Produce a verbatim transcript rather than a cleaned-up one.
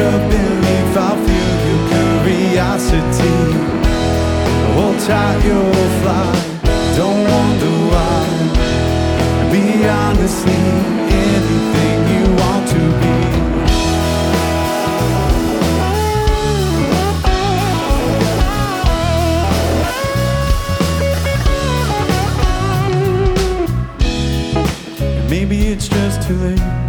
to believe I'll feel your curiosity. Hold tight, you'll fly. Don't wonder why. Be honestly anything you want to be. Maybe it's just too late